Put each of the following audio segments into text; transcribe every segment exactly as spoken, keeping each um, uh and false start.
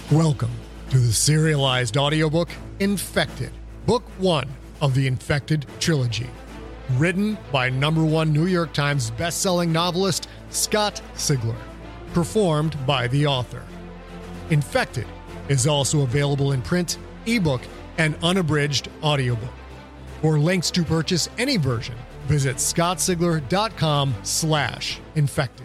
Welcome to the serialized audiobook, Infected, Book One of the Infected Trilogy. Written by number one New York Times bestselling novelist Scott Sigler. Performed by the author. Infected is also available in print, ebook, and unabridged audiobook. For links to purchase any version, visit scottsigler.com slash infected.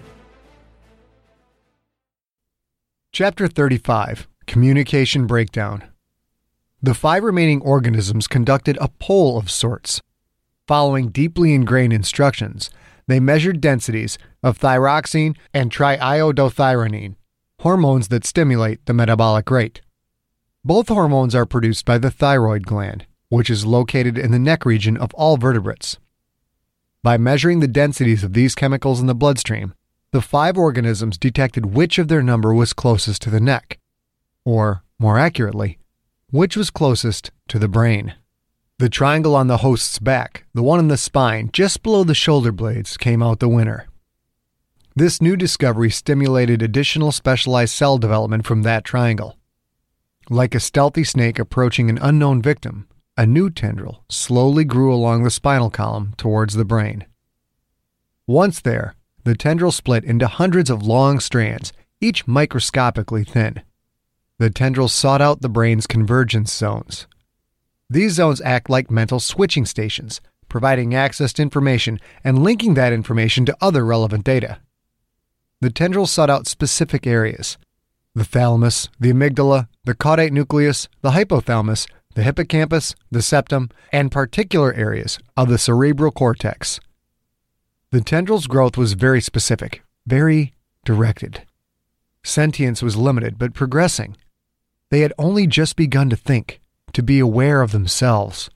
Chapter thirty-five. Communication Breakdown. The five remaining organisms conducted a poll of sorts. Following deeply ingrained instructions, they measured densities of thyroxine and triiodothyronine, hormones that stimulate the metabolic rate. Both hormones are produced by the thyroid gland, which is located in the neck region of all vertebrates. By measuring the densities of these chemicals in the bloodstream, the five organisms detected which of their number was closest to the neck, or, more accurately, which was closest to the brain. The triangle on the host's back, the one in the spine just below the shoulder blades, came out the winner. This new discovery stimulated additional specialized cell development from that triangle. Like a stealthy snake approaching an unknown victim, a new tendril slowly grew along the spinal column towards the brain. Once there, the tendril split into hundreds of long strands, each microscopically thin. The tendrils sought out the brain's convergence zones. These zones act like mental switching stations, providing access to information and linking that information to other relevant data. The tendrils sought out specific areas: the thalamus, the amygdala, the caudate nucleus, the hypothalamus, the hippocampus, the septum, and particular areas of the cerebral cortex. The tendrils' growth was very specific, very directed. Sentience was limited but progressing. They had only just begun to think, to be aware of themselves.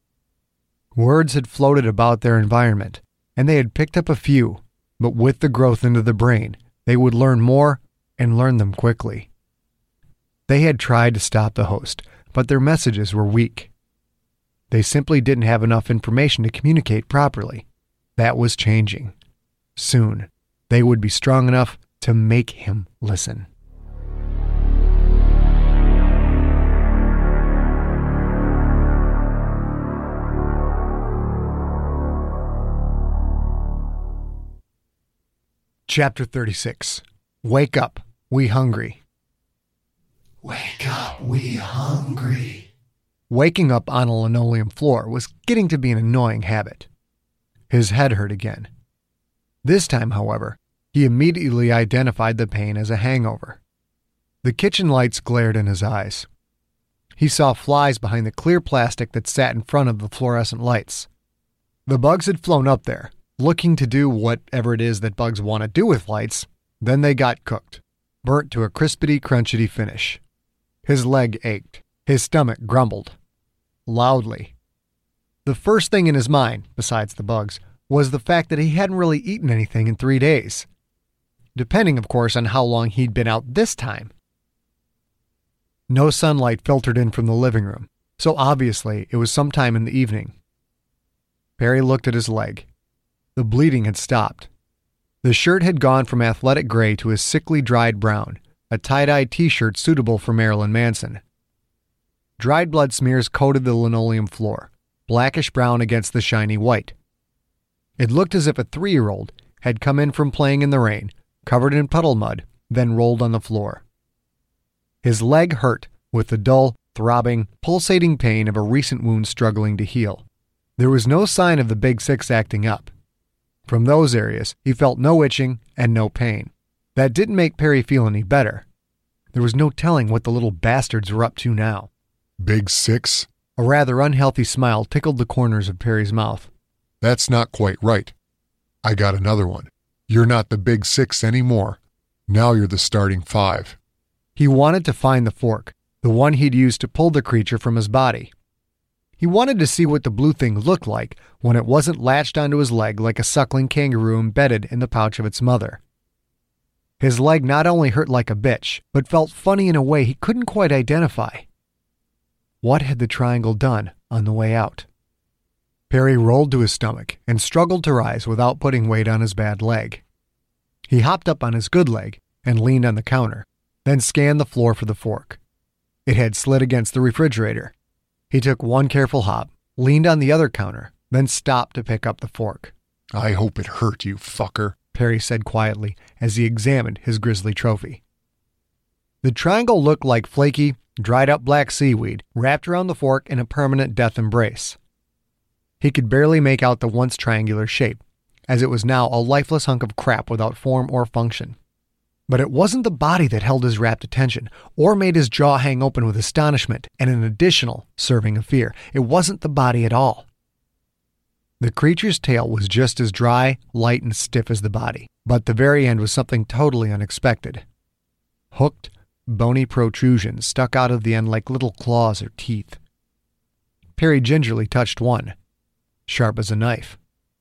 Words had floated about their environment, and they had picked up a few, but with the growth into the brain, they would learn more and learn them quickly. They had tried to stop the host, but their messages were weak. They simply didn't have enough information to communicate properly. That was changing. Soon, they would be strong enough to make him listen. Chapter thirty-six. Wake up, we hungry. Wake up, we hungry. Waking up on a linoleum floor was getting to be an annoying habit. His head hurt again. This time, however, he immediately identified the pain as a hangover. The kitchen lights glared in his eyes. He saw flies behind the clear plastic that sat in front of the fluorescent lights. The bugs had flown up there, looking to do whatever it is that bugs want to do with lights. Then they got cooked, burnt to a crispity, crunchity finish. His leg ached. His stomach grumbled. Loudly. The first thing in his mind, besides the bugs, was the fact that he hadn't really eaten anything in three days. Depending, of course, on how long he'd been out this time. No sunlight filtered in from the living room, so obviously it was sometime in the evening. Perry looked at his leg. The bleeding had stopped. The shirt had gone from athletic gray to a sickly dried brown, a tie-dye t-shirt suitable for Marilyn Manson. Dried blood smears coated the linoleum floor, blackish brown against the shiny white. It looked as if a three-year-old had come in from playing in the rain, covered in puddle mud, then rolled on the floor. His leg hurt with the dull, throbbing, pulsating pain of a recent wound struggling to heal. There was no sign of the Big Six acting up. From those areas, he felt no itching and no pain. That didn't make Perry feel any better. There was no telling what the little bastards were up to now. Big Six? A rather unhealthy smile tickled the corners of Perry's mouth. That's not quite right. I got another one. You're not the Big Six anymore. Now you're the starting five. He wanted to find the fork, the one he'd used to pull the creature from his body. He wanted to see what the blue thing looked like when it wasn't latched onto his leg like a suckling kangaroo embedded in the pouch of its mother. His leg not only hurt like a bitch, but felt funny in a way he couldn't quite identify. What had the triangle done on the way out? Perry rolled to his stomach and struggled to rise without putting weight on his bad leg. He hopped up on his good leg and leaned on the counter, then scanned the floor for the fork. It had slid against the refrigerator. He took one careful hop, leaned on the other counter, then stopped to pick up the fork. I hope it hurt, you fucker, Perry said quietly as he examined his grisly trophy. The triangle looked like flaky, dried-up black seaweed wrapped around the fork in a permanent death embrace. He could barely make out the once triangular shape, as it was now a lifeless hunk of crap without form or function. But it wasn't the body that held his rapt attention, or made his jaw hang open with astonishment and an additional serving of fear. It wasn't the body at all. The creature's tail was just as dry, light, and stiff as the body, but the very end was something totally unexpected. Hooked, bony protrusions stuck out of the end like little claws or teeth. Perry gingerly touched one, sharp as a knife.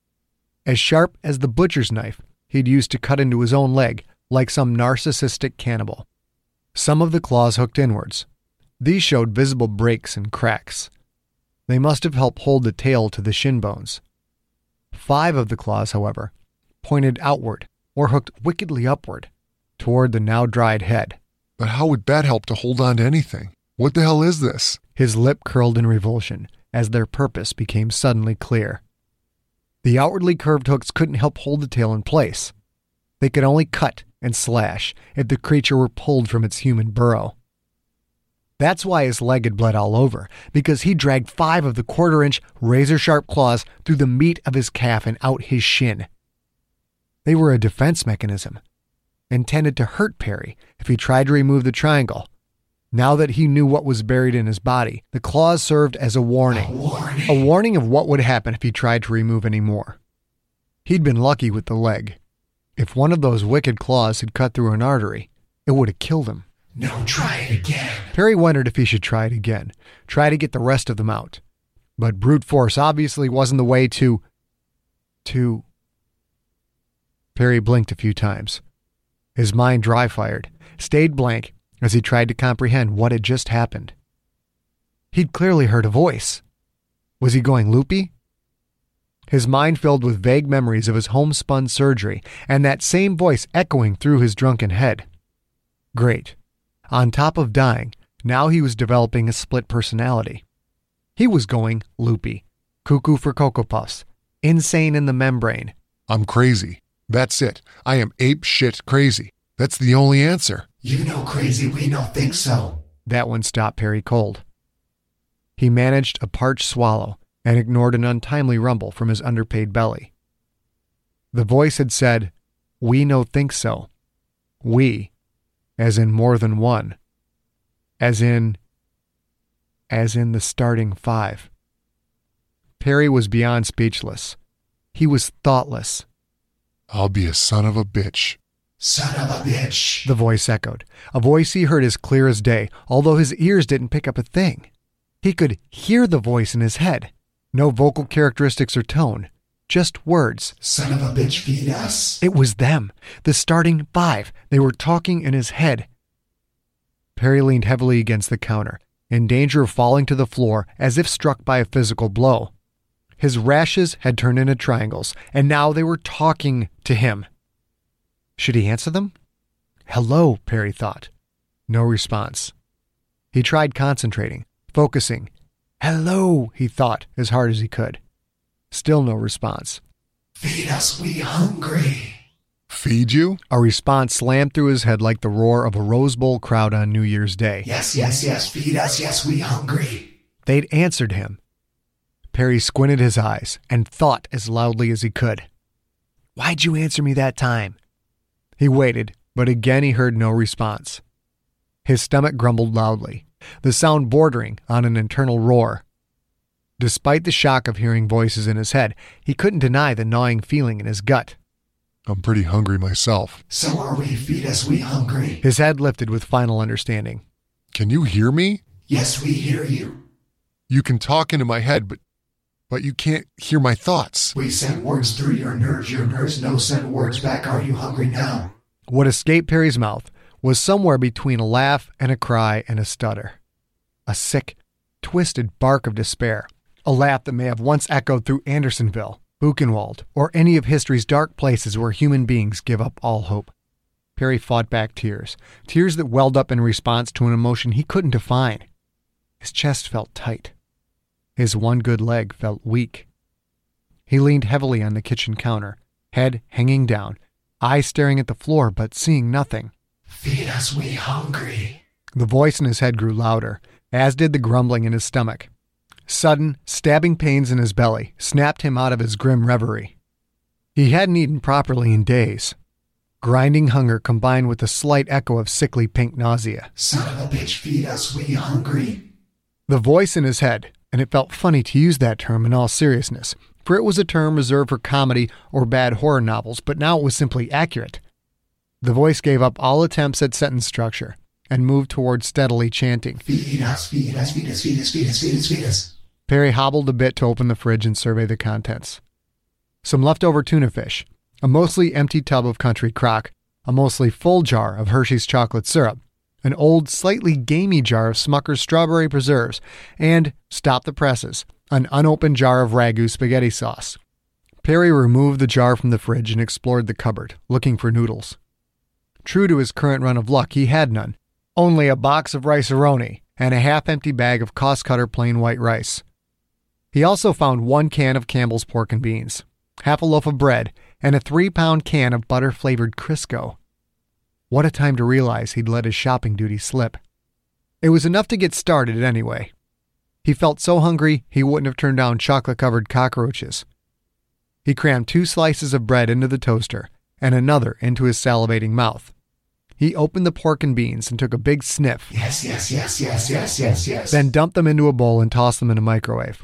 As sharp as the butcher's knife he'd used to cut into his own leg, like some narcissistic cannibal. Some of the claws hooked inwards. These showed visible breaks and cracks. They must have helped hold the tail to the shin bones. Five of the claws, however, pointed outward or hooked wickedly upward, toward the now dried head. But how would that help to hold on to anything? What the hell is this? His lip curled in revulsion as their purpose became suddenly clear. The outwardly curved hooks couldn't help hold the tail in place. They could only cut and slash if the creature were pulled from its human burrow. That's why his leg had bled all over, because he dragged five of the quarter-inch, razor-sharp claws through the meat of his calf and out his shin. They were a defense mechanism, intended to hurt Perry if he tried to remove the triangle. Now that he knew what was buried in his body, the claws served as a warning. A warning. A warning of what would happen if he tried to remove any more. He'd been lucky with the leg. If one of those wicked claws had cut through an artery, it would have killed him. No, try it again. Perry wondered if he should try it again, try to get the rest of them out. But brute force obviously wasn't the way to... to... Perry blinked a few times. His mind dry-fired, stayed blank as he tried to comprehend what had just happened. He'd clearly heard a voice. Was he going loopy? His mind filled with vague memories of his homespun surgery and that same voice echoing through his drunken head. Great. On top of dying, now he was developing a split personality. He was going loopy, cuckoo for Cocoa Puffs, insane in the membrane. I'm crazy. That's it. I am ape shit crazy. That's the only answer. You know crazy, we don't think so. That one stopped Perry cold. He managed a parched swallow and ignored an untimely rumble from his underpaid belly. The voice had said, "We no think so." We, as in more than one. As in... As in the starting five. Perry was beyond speechless. He was thoughtless. I'll be a son of a bitch. Son of a bitch. The voice echoed, a voice he heard as clear as day, although his ears didn't pick up a thing. He could hear the voice in his head. No vocal characteristics or tone, just words. Son of a bitch, feed us. It was them, the starting five. They were talking in his head. Perry leaned heavily against the counter, in danger of falling to the floor as if struck by a physical blow. His rashes had turned into triangles, and now they were talking to him. Should he answer them? Hello, Perry thought. No response. He tried concentrating, focusing. Hello, he thought as hard as he could. Still no response. Feed us, we hungry. Feed you? A response slammed through his head like the roar of a Rose Bowl crowd on New Year's Day. Yes, yes, yes, feed us, yes, we hungry. They'd answered him. Perry squinted his eyes and thought as loudly as he could. Why'd you answer me that time? He waited, but again he heard no response. His stomach grumbled loudly, the sound bordering on an internal roar. Despite the shock of hearing voices in his head, he couldn't deny the gnawing feeling in his gut. I'm pretty hungry myself. So are we, feed us, we hungry. His head lifted with final understanding. Can you hear me? Yes, we hear you. You can talk into my head, but but you can't hear my thoughts. We send words through your nerves. Your nerves no send words back. Are you hungry now? What escaped Perry's mouth was somewhere between a laugh and a cry and a stutter. A sick, twisted bark of despair. A laugh that may have once echoed through Andersonville, Buchenwald, or any of history's dark places where human beings give up all hope. Perry fought back tears, tears that welled up in response to an emotion he couldn't define. His chest felt tight. His one good leg felt weak. He leaned heavily on the kitchen counter, head hanging down, eyes staring at the floor but seeing nothing. Feed us, we hungry. The voice in his head grew louder, as did the grumbling in his stomach. Sudden, stabbing pains in his belly snapped him out of his grim reverie. He hadn't eaten properly in days. Grinding hunger combined with a slight echo of sickly pink nausea. Son of a bitch, feed us, we hungry. The voice in his head, and it felt funny to use that term in all seriousness, for it was a term reserved for comedy or bad horror novels, but now it was simply accurate. The voice gave up all attempts at sentence structure and moved toward steadily chanting, Feed us, feed us, feed us, feed us, feed us, feed us, feed us. Perry hobbled a bit to open the fridge and survey the contents. Some leftover tuna fish, a mostly empty tub of country crock, a mostly full jar of Hershey's chocolate syrup, an old, slightly gamey jar of Smucker's strawberry preserves, and, stop the presses, an unopened jar of Ragu spaghetti sauce. Perry removed the jar from the fridge and explored the cupboard, looking for noodles. True to his current run of luck, he had none. Only a box of rice-a-roni and a half-empty bag of cost-cutter plain white rice. He also found one can of Campbell's pork and beans, half a loaf of bread, and a three-pound can of butter-flavored Crisco. What a time to realize he'd let his shopping duty slip. It was enough to get started anyway. He felt so hungry he wouldn't have turned down chocolate-covered cockroaches. He crammed two slices of bread into the toaster and another into his salivating mouth. He opened the pork and beans and took a big sniff. Yes, yes, yes, yes, yes, yes, yes. Then dumped them into a bowl and tossed them in a microwave.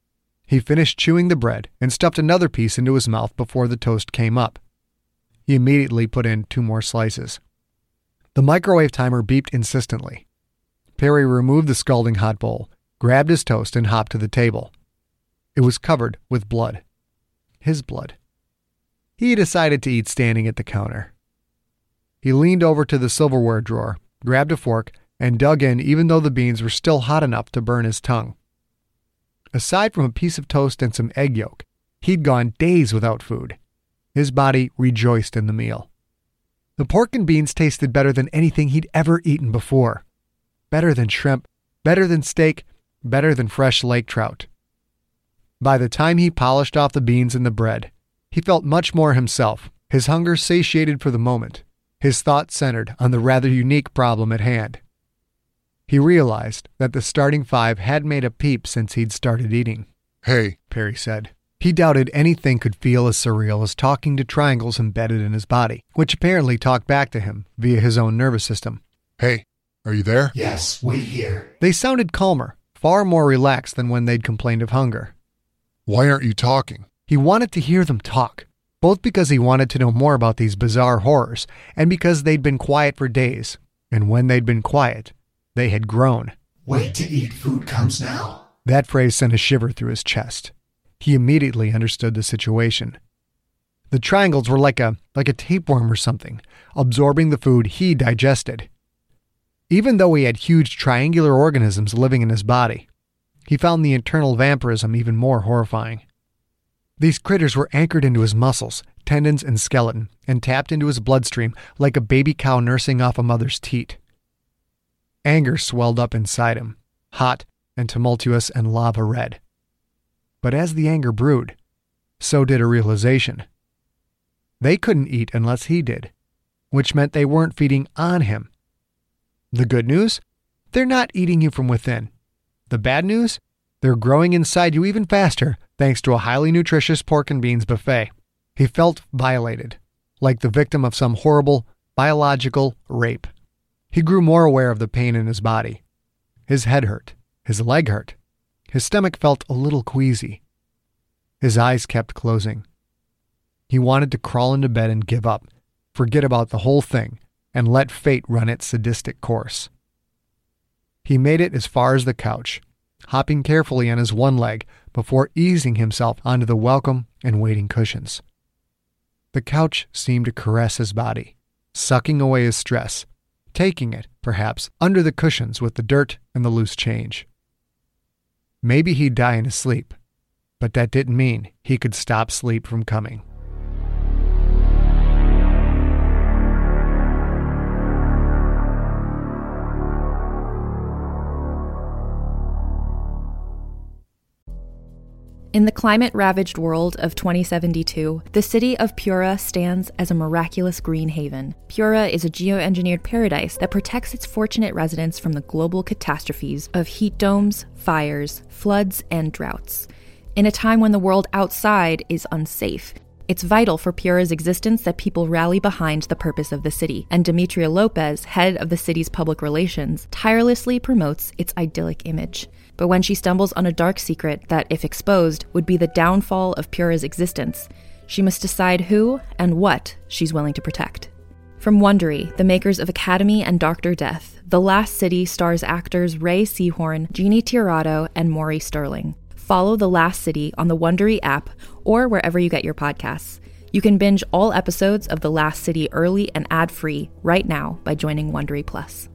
He finished chewing the bread and stuffed another piece into his mouth before the toast came up. He immediately put in two more slices. The microwave timer beeped insistently. Perry removed the scalding hot bowl, grabbed his toast, and hopped to the table. It was covered with blood. His blood. He decided to eat standing at the counter. He leaned over to the silverware drawer, grabbed a fork, and dug in even though the beans were still hot enough to burn his tongue. Aside from a piece of toast and some egg yolk, he'd gone days without food. His body rejoiced in the meal. The pork and beans tasted better than anything he'd ever eaten before. Better than shrimp, better than steak, better than fresh lake trout. By the time he polished off the beans and the bread, he felt much more himself, his hunger satiated for the moment, his thoughts centered on the rather unique problem at hand. He realized that the starting five had made a peep since he'd started eating. Hey, Perry said. He doubted anything could feel as surreal as talking to triangles embedded in his body, which apparently talked back to him via his own nervous system. hey, are you there? Yes, we here. They sounded calmer, far more relaxed than when they'd complained of hunger. Why aren't you talking? He wanted to hear them talk, both because he wanted to know more about these bizarre horrors, and because they'd been quiet for days, and when they'd been quiet, they had grown. Wait to eat food comes now. That phrase sent a shiver through his chest. He immediately understood the situation. The triangles were like a like a tapeworm or something, absorbing the food he digested. Even though he had huge triangular organisms living in his body, he found the internal vampirism even more horrifying. These critters were anchored into his muscles, tendons, and skeleton, and tapped into his bloodstream like a baby cow nursing off a mother's teat. Anger swelled up inside him, hot and tumultuous and lava red. But as the anger brewed, so did a realization. They couldn't eat unless he did, which meant they weren't feeding on him. The good news? They're not eating you from within. The bad news? They're growing inside you even faster thanks to a highly nutritious pork and beans buffet. He felt violated, like the victim of some horrible biological rape. He grew more aware of the pain in his body. His head hurt. His leg hurt. His stomach felt a little queasy. His eyes kept closing. He wanted to crawl into bed and give up, forget about the whole thing, and let fate run its sadistic course. He made it as far as the couch, hopping carefully on his one leg before easing himself onto the welcome and waiting cushions. The couch seemed to caress his body, sucking away his stress, taking it, perhaps, under the cushions with the dirt and the loose change. Maybe he'd die in his sleep, but that didn't mean he could stop sleep from coming. In the climate-ravaged world of twenty seventy-two, the city of Pura stands as a miraculous green haven. Pura is a geoengineered paradise that protects its fortunate residents from the global catastrophes of heat domes, fires, floods, and droughts. In a time when the world outside is unsafe, it's vital for Pura's existence that people rally behind the purpose of the city, and Demetria Lopez, head of the city's public relations, tirelessly promotes its idyllic image. But when she stumbles on a dark secret that, if exposed, would be the downfall of Pura's existence, she must decide who and what she's willing to protect. From Wondery, the makers of Academy and Doctor Death, The Last City stars actors Ray Seahorn, Jeannie Tirado, and Maury Sterling. Follow The Last City on the Wondery app or wherever you get your podcasts. You can binge all episodes of The Last City early and ad-free right now by joining Wondery Plus.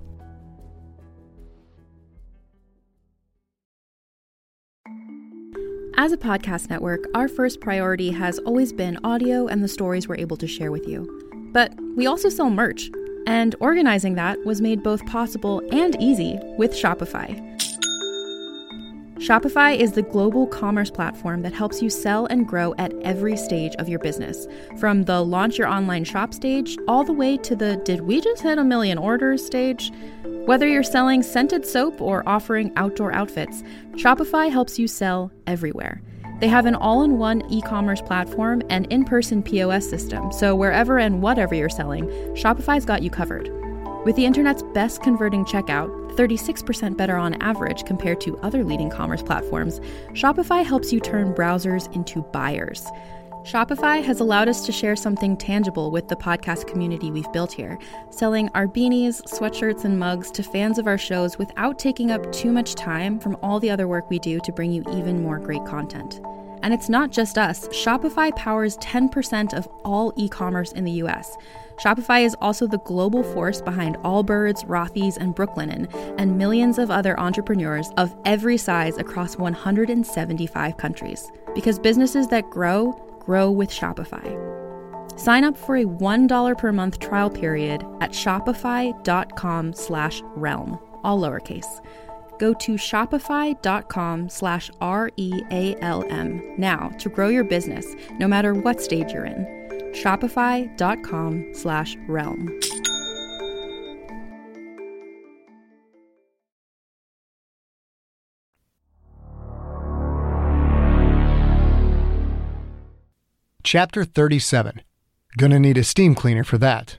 As a podcast network, our first priority has always been audio and the stories we're able to share with you. But we also sell merch, and organizing that was made both possible and easy with Shopify. Shopify is the global commerce platform that helps you sell and grow at every stage of your business, from the launch your online shop stage all the way to the did we just hit a million orders stage. Whether you're selling scented soap or offering outdoor outfits, Shopify helps you sell everywhere. They have an all-in-one e-commerce platform and in-person P O S system, so wherever and whatever you're selling, Shopify's got you covered. With the internet's best converting checkout, thirty-six percent better on average compared to other leading commerce platforms, Shopify helps you turn browsers into buyers. Shopify has allowed us to share something tangible with the podcast community we've built here, selling our beanies, sweatshirts, and mugs to fans of our shows without taking up too much time from all the other work we do to bring you even more great content. And it's not just us. Shopify powers ten percent of all e-commerce in the U S. Shopify is also the global force behind Allbirds, Rothy's, and Brooklinen, and millions of other entrepreneurs of every size across one hundred seventy-five countries. Because businesses that grow, grow with Shopify. Sign up for a one dollar per month trial period at shopify.com slash realm, all lowercase. Go to shopify.com slash R-E-A-L-M now to grow your business, no matter what stage you're in. Shopify.com slash realm. Chapter thirty-seven. Gonna need a steam cleaner for that.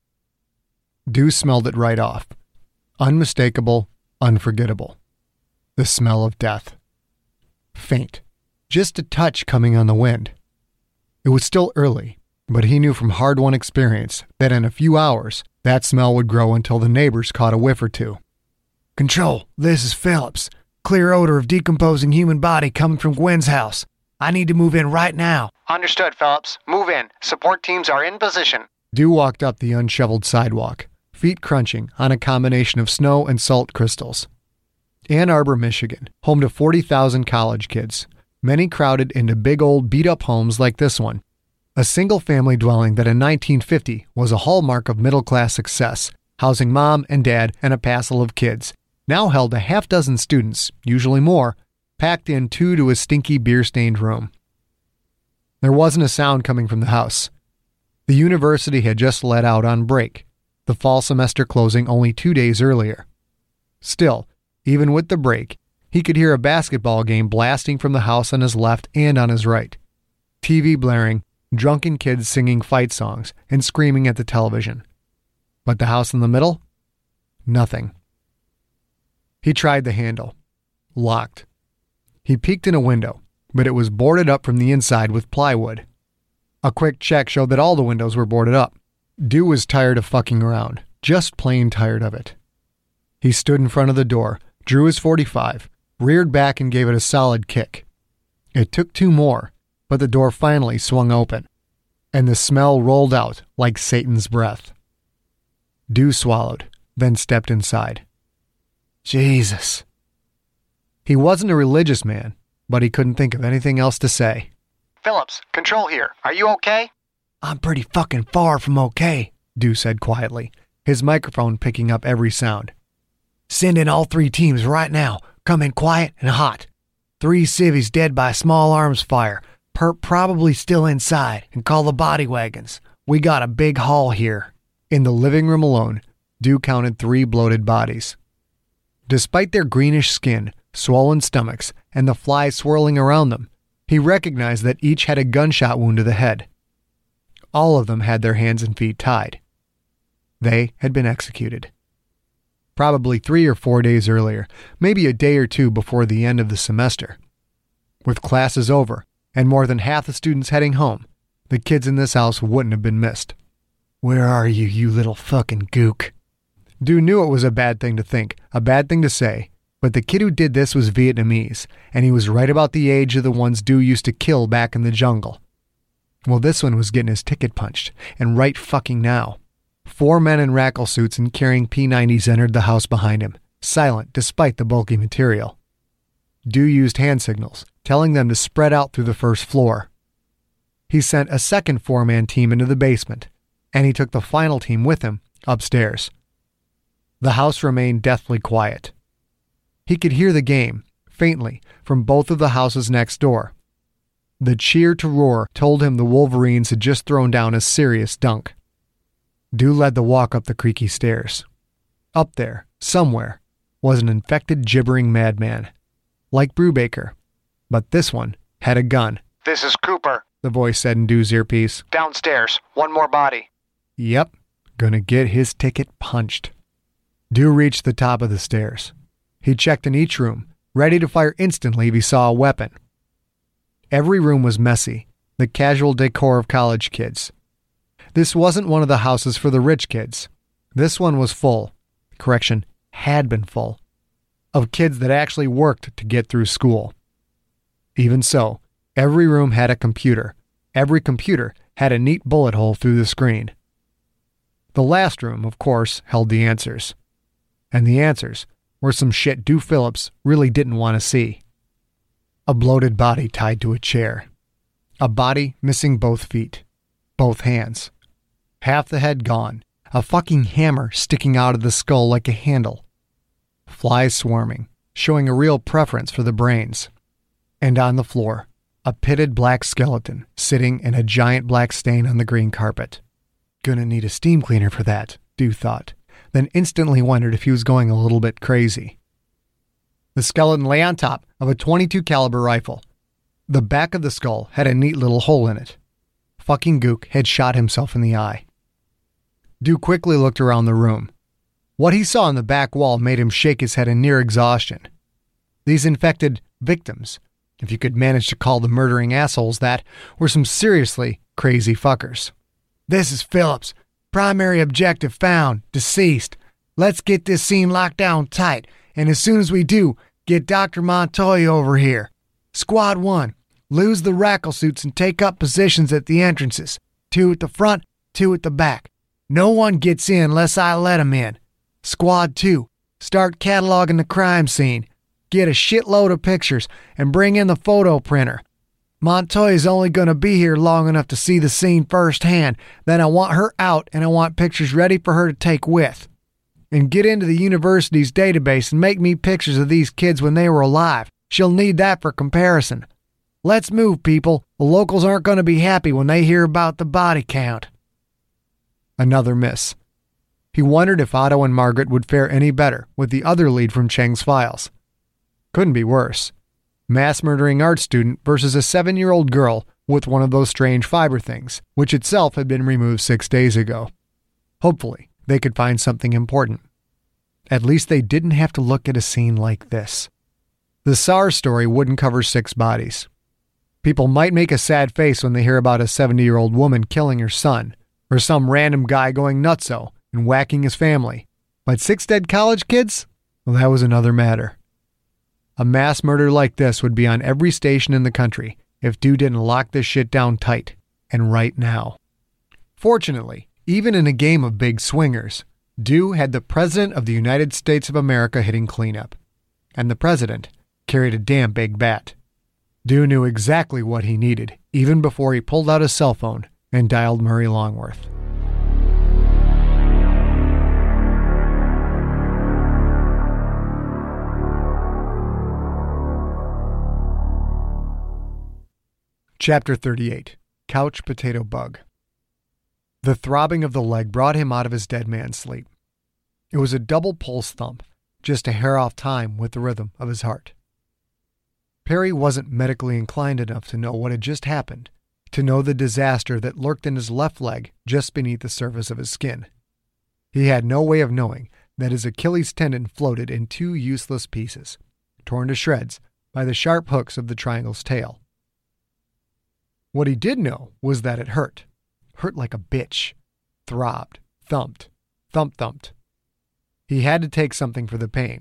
Dew smelled it right off. Unmistakable, unforgettable. The smell of death. Faint. Just a touch coming on the wind. It was still early, but he knew from hard-won experience that in a few hours, that smell would grow until the neighbors caught a whiff or two. Control, this is Phillips. Clear odor of decomposing human body coming from Gwen's house. I need to move in right now. Understood, Phillips. Move in. Support teams are in position. Dew walked up the unshoveled sidewalk, feet crunching on a combination of snow and salt crystals. Ann Arbor, Michigan, home to forty thousand college kids, many crowded into big old beat-up homes like this one. A single-family dwelling that in nineteen fifty was a hallmark of middle-class success, housing mom and dad and a passel of kids, now held a half-dozen students, usually more, packed in two to a stinky beer-stained room. There wasn't a sound coming from the house. The university had just let out on break, the fall semester closing only two days earlier. Still, even with the break, he could hear a basketball game blasting from the house on his left and on his right. T V blaring, drunken kids singing fight songs and screaming at the television. But the house in the middle? Nothing. He tried the handle. Locked. He peeked in a window, but it was boarded up from the inside with plywood. A quick check showed that all the windows were boarded up. Dew was tired of fucking around, just plain tired of it. He stood in front of the door, drew his forty-five, reared back and gave it a solid kick. It took two more, but the door finally swung open, and the smell rolled out like Satan's breath. Dew swallowed, then stepped inside. Jesus. He wasn't a religious man, but he couldn't think of anything else to say. Phillips, Control here. Are you okay? I'm pretty fucking far from okay, Dew said quietly, his microphone picking up every sound. Send in all three teams right now. Come in quiet and hot. Three civvies dead by small arms fire. Perp probably still inside, and call the body wagons. We got a big haul here. In the living room alone, Dew counted three bloated bodies. Despite their greenish skin, swollen stomachs, and the flies swirling around them, he recognized that each had a gunshot wound to the head. All of them had their hands and feet tied. They had been executed. Probably three or four days earlier, maybe a day or two before the end of the semester. With classes over, and more than half the students heading home, the kids in this house wouldn't have been missed. Where are you, you little fucking gook? Dew knew it was a bad thing to think, a bad thing to say, but the kid who did this was Vietnamese, and he was right about the age of the ones Dew used to kill back in the jungle. Well, this one was getting his ticket punched, and right fucking now. Four men in rackle suits and carrying P nineties entered the house behind him, silent despite the bulky material. Dew used hand signals, telling them to spread out through the first floor. He sent a second four-man team into the basement, and he took the final team with him upstairs. The house remained deathly quiet. He could hear the game, faintly, from both of the houses next door. The cheer to roar told him the Wolverines had just thrown down a serious dunk. Dew led the walk up the creaky stairs. Up there, somewhere, was an infected, gibbering madman. Like Brubaker. But this one had a gun. This is Cooper, the voice said in Dew's earpiece. Downstairs. One more body. Yep. Gonna get his ticket punched. Dew reached the top of the stairs. He checked in each room, ready to fire instantly if he saw a weapon. Every room was messy, the casual decor of college kids. This wasn't one of the houses for the rich kids. This one was full, correction, had been full, of kids that actually worked to get through school. Even so, every room had a computer. Every computer had a neat bullet hole through the screen. The last room, of course, held the answers. And the answers were some shit Dew Phillips really didn't want to see. A bloated body tied to a chair. A body missing both feet. Both hands. Half the head gone. A fucking hammer sticking out of the skull like a handle. Flies swarming, showing a real preference for the brains. And on the floor, a pitted black skeleton sitting in a giant black stain on the green carpet. Gonna need a steam cleaner for that, Dew thought, then instantly wondered if he was going a little bit crazy. The skeleton lay on top of a twenty-two caliber rifle. The back of the skull had a neat little hole in it. Fucking Gook had shot himself in the eye. Dew quickly looked around the room. What he saw on the back wall made him shake his head in near exhaustion. These infected victims, if you could manage to call the murdering assholes that, were some seriously crazy fuckers. This is Phillips. Primary objective found. Deceased. Let's get this scene locked down tight, and as soon as we do, get Doctor Montoya over here. Squad one, lose the rackle suits and take up positions at the entrances. Two at the front, two at the back. No one gets in unless I let them in. Squad two, start cataloging the crime scene. Get a shitload of pictures and bring in the photo printer. Montoya's only going to be here long enough to see the scene firsthand. Then I want her out and I want pictures ready for her to take with. And get into the university's database and make me pictures of these kids when they were alive. She'll need that for comparison. Let's move, people. The locals aren't going to be happy when they hear about the body count. Another miss. He wondered if Otto and Margaret would fare any better with the other lead from Cheng's files. Couldn't be worse. Mass-murdering art student versus a seven-year-old girl with one of those strange fiber things, which itself had been removed six days ago. Hopefully, they could find something important. At least they didn't have to look at a scene like this. The SARS story wouldn't cover six bodies. People might make a sad face when they hear about a seventy-year-old woman killing her son, or some random guy going nutso and whacking his family. But six dead college kids? Well, that was another matter. A mass murder like this would be on every station in the country if Dew didn't lock this shit down tight, and right now. Fortunately, even in a game of big swingers, Dew had the President of the United States of America hitting cleanup. And the President carried a damn big bat. Dew knew exactly what he needed, even before he pulled out his cell phone and dialed Murray Longworth. Chapter thirty-eight. Couch Potato Bug. The throbbing of the leg brought him out of his dead man's sleep. It was a double pulse thump, just a hair off time with the rhythm of his heart. Perry wasn't medically inclined enough to know what had just happened, to know the disaster that lurked in his left leg just beneath the surface of his skin. He had no way of knowing that his Achilles tendon floated in two useless pieces, torn to shreds by the sharp hooks of the triangle's tail. What he did know was that it hurt. Hurt like a bitch. Throbbed. Thumped. Thump-thumped. He had to take something for the pain.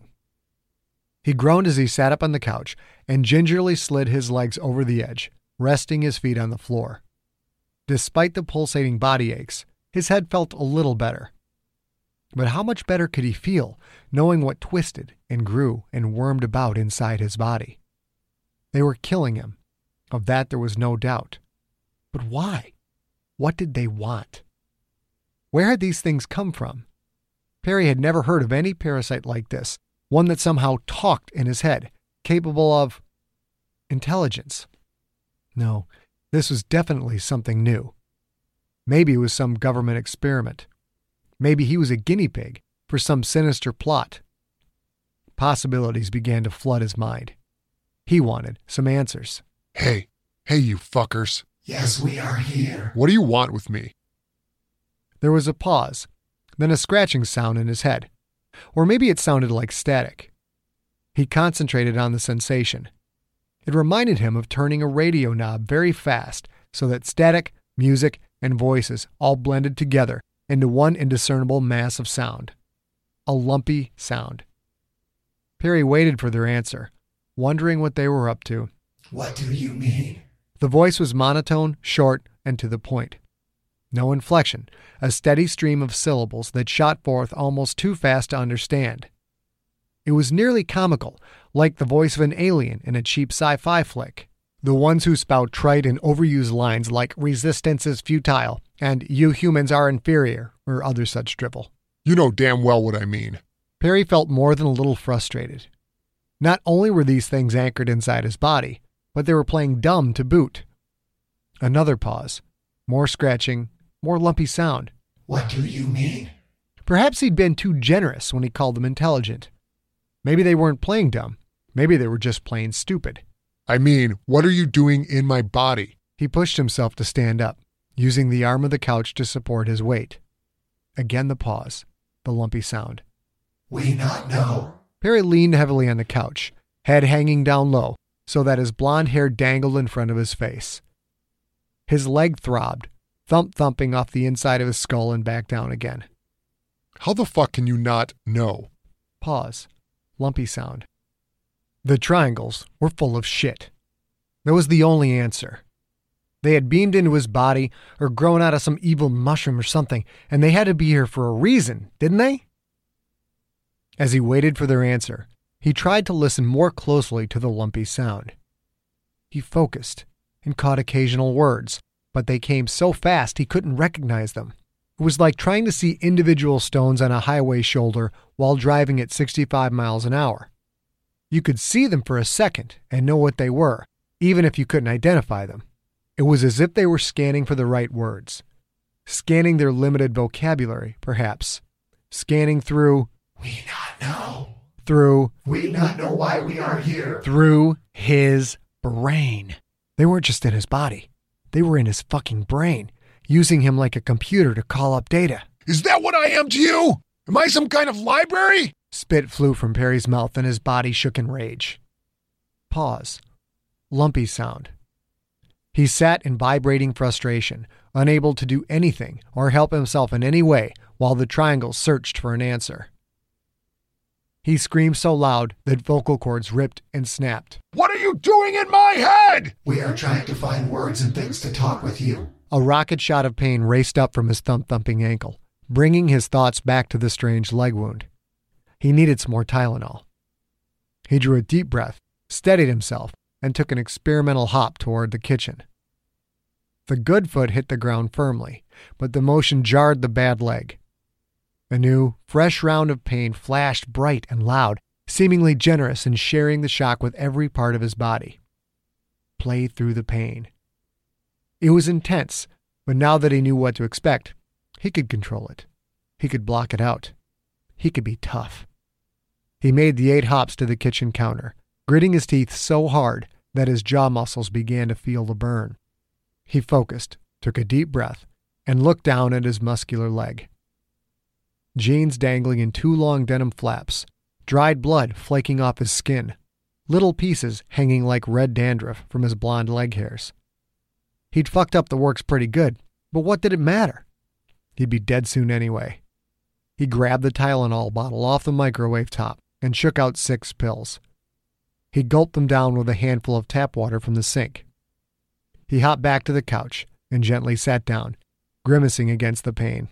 He groaned as he sat up on the couch and gingerly slid his legs over the edge, resting his feet on the floor. Despite the pulsating body aches, his head felt a little better. But how much better could he feel, knowing what twisted and grew and wormed about inside his body? They were killing him. Of that there was no doubt. But why? What did they want? Where had these things come from? Perry had never heard of any parasite like this, one that somehow talked in his head, capable of intelligence. No, this was definitely something new. Maybe it was some government experiment. Maybe he was a guinea pig for some sinister plot. Possibilities began to flood his mind. He wanted some answers. Hey, hey, you fuckers. Yes, we are here. What do you want with me? There was a pause, then a scratching sound in his head. Or maybe it sounded like static. He concentrated on the sensation. It reminded him of turning a radio knob very fast so that static, music, and voices all blended together into one indiscernible mass of sound. A lumpy sound. Perry waited for their answer, wondering what they were up to. What do you mean? The voice was monotone, short, and to the point. No inflection, a steady stream of syllables that shot forth almost too fast to understand. It was nearly comical, like the voice of an alien in a cheap sci-fi flick. The ones who spout trite and overused lines like resistance is futile and you humans are inferior, or other such drivel. You know damn well what I mean. Perry felt more than a little frustrated. Not only were these things anchored inside his body, but they were playing dumb to boot. Another pause. More scratching, more lumpy sound. What do you mean? Perhaps he'd been too generous when he called them intelligent. Maybe they weren't playing dumb. Maybe they were just plain stupid. I mean, what are you doing in my body? He pushed himself to stand up, using the arm of the couch to support his weight. Again the pause, the lumpy sound. We not know. Perry leaned heavily on the couch, head hanging down low, so that his blonde hair dangled in front of his face. His leg throbbed, thump-thumping off the inside of his skull and back down again. How the fuck can you not know? Pause. Lumpy sound. The triangles were full of shit. That was the only answer. They had beamed into his body or grown out of some evil mushroom or something, and they had to be here for a reason, didn't they? As he waited for their answer, he tried to listen more closely to the lumpy sound. He focused and caught occasional words, but they came so fast he couldn't recognize them. It was like trying to see individual stones on a highway shoulder while driving at sixty-five miles an hour. You could see them for a second and know what they were, even if you couldn't identify them. It was as if they were scanning for the right words. Scanning their limited vocabulary, perhaps. Scanning through... We not know. Through... We not know why we are here. Through his brain. They weren't just in his body. They were in his fucking brain, using him like a computer to call up data. Is that what I am to you? Am I some kind of library? Spit flew from Perry's mouth and his body shook in rage. Pause. Lumpy sound. He sat in vibrating frustration, unable to do anything or help himself in any way while the triangle searched for an answer. He screamed so loud that vocal cords ripped and snapped. What are you doing in my head? We are trying to find words and things to talk with you. A rocket shot of pain raced up from his thump-thumping ankle, bringing his thoughts back to the strange leg wound. He needed some more Tylenol. He drew a deep breath, steadied himself, and took an experimental hop toward the kitchen. The good foot hit the ground firmly, but the motion jarred the bad leg. A new, fresh round of pain flashed bright and loud, seemingly generous in sharing the shock with every part of his body. Play through the pain. It was intense, but now that he knew what to expect, he could control it. He could block it out. He could be tough. He made the eight hops to the kitchen counter, gritting his teeth so hard that his jaw muscles began to feel the burn. He focused, took a deep breath, and looked down at his muscular leg. Jeans dangling in two long denim flaps, dried blood flaking off his skin, little pieces hanging like red dandruff from his blonde leg hairs. He'd fucked up the works pretty good, but what did it matter? He'd be dead soon anyway. He grabbed the Tylenol bottle off the microwave top and shook out six pills. He gulped them down with a handful of tap water from the sink. He hopped back to the couch and gently sat down, grimacing against the pain.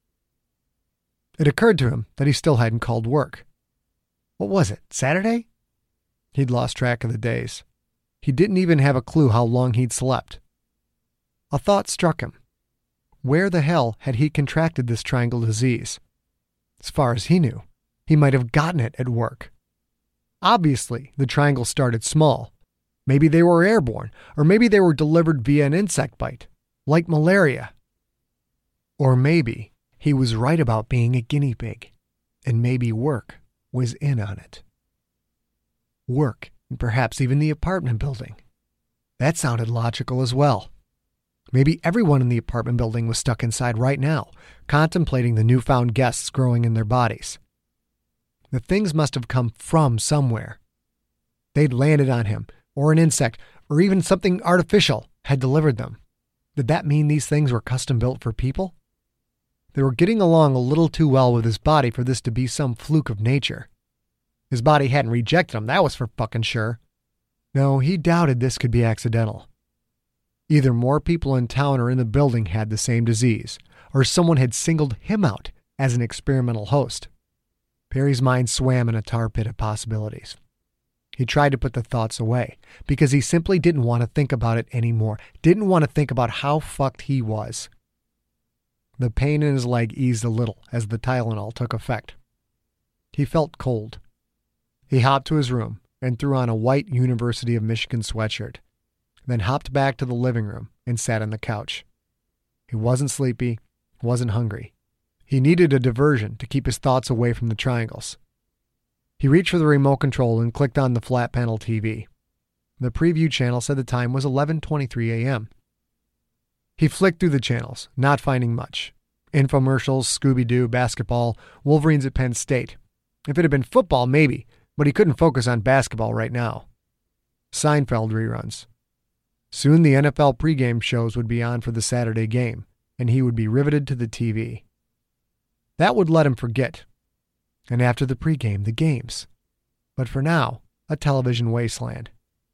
It occurred to him that he still hadn't called work. What was it, Saturday? He'd lost track of the days. He didn't even have a clue how long he'd slept. A thought struck him. Where the hell had he contracted this triangle disease? As far as he knew, he might have gotten it at work. Obviously, the triangles started small. Maybe they were airborne, or maybe they were delivered via an insect bite, like malaria. Or maybe he was right about being a guinea pig, and maybe work was in on it. Work, and perhaps even the apartment building. That sounded logical as well. Maybe everyone in the apartment building was stuck inside right now, contemplating the newfound guests growing in their bodies. The things must have come from somewhere. They'd landed on him, or an insect, or even something artificial had delivered them. Did that mean these things were custom built for people? They were getting along a little too well with his body for this to be some fluke of nature. His body hadn't rejected him, that was for fucking sure. No, he doubted this could be accidental. Either more people in town or in the building had the same disease, or someone had singled him out as an experimental host. Perry's mind swam in a tar pit of possibilities. He tried to put the thoughts away, because he simply didn't want to think about it anymore, didn't want to think about how fucked he was. The pain in his leg eased a little as the Tylenol took effect. He felt cold. He hopped to his room and threw on a white University of Michigan sweatshirt, then hopped back to the living room and sat on the couch. He wasn't sleepy, wasn't hungry. He needed a diversion to keep his thoughts away from the triangles. He reached for the remote control and clicked on the flat panel T V. The preview channel said the time was eleven twenty-three a.m. He flicked through the channels, not finding much. Infomercials, Scooby-Doo, basketball, Wolverines at Penn State. If it had been football, maybe, but he couldn't focus on basketball right now. Seinfeld reruns. Soon the N F L pregame shows would be on for the Saturday game, and he would be riveted to the T V. That would let him forget. And after the pregame, the games. But for now, a television wasteland.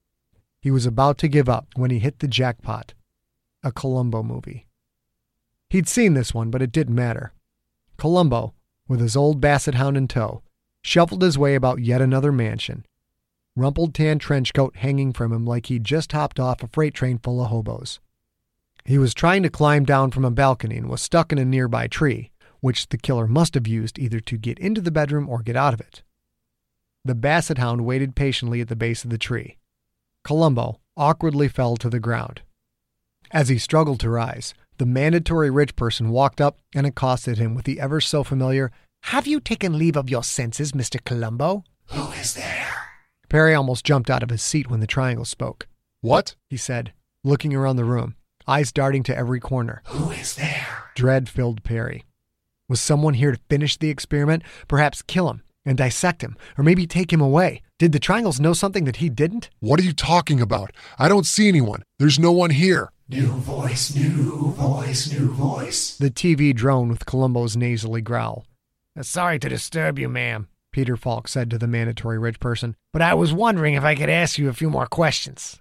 He was about to give up when he hit the jackpot. A Columbo movie. He'd seen this one, but it didn't matter. Columbo, with his old basset hound in tow, shuffled his way about yet another mansion. Rumpled tan trench coat hanging from him like he'd just hopped off a freight train full of hobos. He was trying to climb down from a balcony and was stuck in a nearby tree, which the killer must have used either to get into the bedroom or get out of it. The basset hound waited patiently at the base of the tree. Columbo awkwardly fell to the ground. As he struggled to rise, the mandatory rich person walked up and accosted him with the ever-so-familiar, "Have you taken leave of your senses, Mister Columbo?" Who is there? Perry almost jumped out of his seat when the triangle spoke. What? He said, looking around the room, eyes darting to every corner. Who is there? Dread filled Perry. Was someone here to finish the experiment? Perhaps kill him and dissect him, or maybe take him away? Did the triangles know something that he didn't? What are you talking about? I don't see anyone. There's no one here. New voice, new voice, new voice. The T V droned with Columbo's nasally growl. "Sorry to disturb you, ma'am," Peter Falk said to the mandatory rich person, "but I was wondering if I could ask you a few more questions."